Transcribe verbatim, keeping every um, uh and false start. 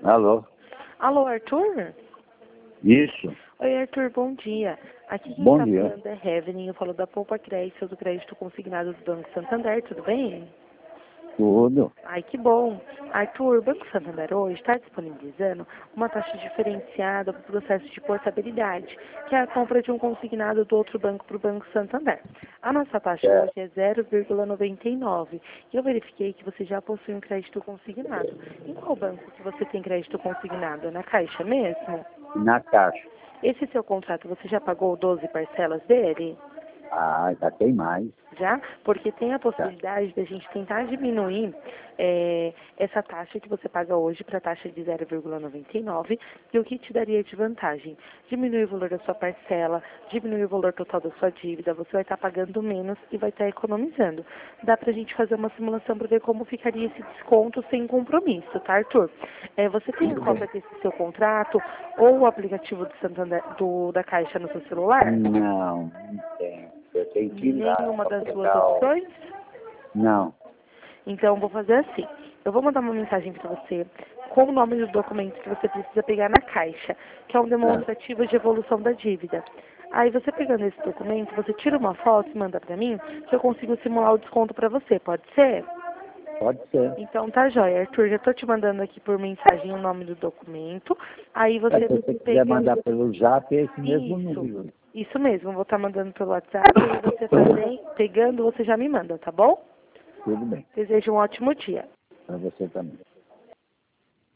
Alô? Alô, Arthur? Isso. Oi, Arthur, bom dia. Aqui quem Bom está dia. falando é Heaven, eu falo da Poupa Crédito, do crédito consignado do Banco Santander, tudo bem? Tudo. Ai, que bom. Arthur, o Banco Santander hoje está disponibilizando uma taxa diferenciada para o processo de portabilidade, que é a compra de um consignado do outro banco para o Banco Santander. A nossa taxa É. hoje é zero vírgula noventa e nove e eu verifiquei que você já possui um crédito consignado. Em qual banco que você tem crédito consignado? É na Caixa mesmo? Na caixa. Esse seu contrato, você já pagou doze parcelas dele? Ah, já tem mais. Já? Porque tem a Tá. possibilidade da gente tentar diminuir é, essa taxa que você paga hoje para a taxa de zero vírgula noventa e nove e o que te daria de vantagem? Diminuir o valor da sua parcela, diminuir o valor total da sua dívida, você vai estar pagando menos e vai estar economizando. Dá para a gente fazer uma simulação para ver como ficaria esse desconto sem compromisso, tá, Arthur? É, você tem a Tudo cópia bem. desse seu contrato ou o aplicativo do Santander, do, da Caixa no seu celular? Não, não tem. Eu tenho que ir lá Nenhuma para das duas pegar o... opções? Não. Então, vou fazer assim. Eu vou mandar uma mensagem para você com o nome dos documentos que você precisa pegar na Caixa, que é um É. demonstrativo de evolução da dívida. Aí, você pegando esse documento, você tira uma foto e manda para mim, que eu consigo simular o desconto para você. Pode ser? Pode ser. Então, tá jóia, Arthur. Já estou te mandando aqui por mensagem o nome do documento. Aí, É, você se você quiser pegando... mandar pelo zap, é esse mesmo Isso. número. Isso mesmo. Vou estar mandando pelo WhatsApp. E aí, você fazer, pegando, você já me manda, tá bom? Tudo bem. Desejo um ótimo dia. Para você também.